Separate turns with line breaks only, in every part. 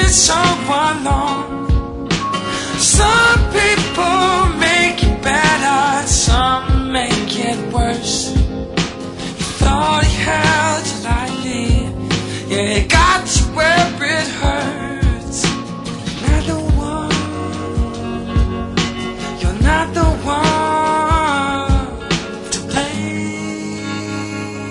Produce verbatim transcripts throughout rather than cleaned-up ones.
been so alone. Some people make it better, some make it worse. You thought he held you lightly, yeah, he got you where it hurts. You're not the one, you're not the one to blame.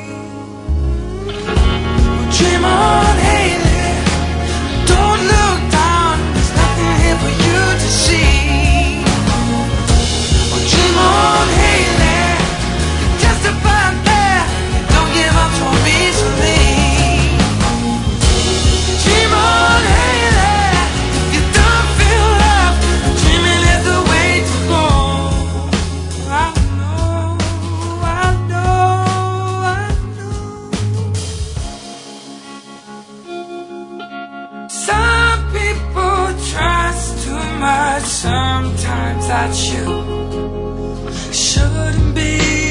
Well, dream on, Haley, don't look down, there's nothing here for you to see. Well, dream on, Haley, just about there, don't give up so easily. Dream on, Haley, you don't feel love, dreaming is the way to go. I know, I know, I know. Some people trust too much sometimes that you shouldn't be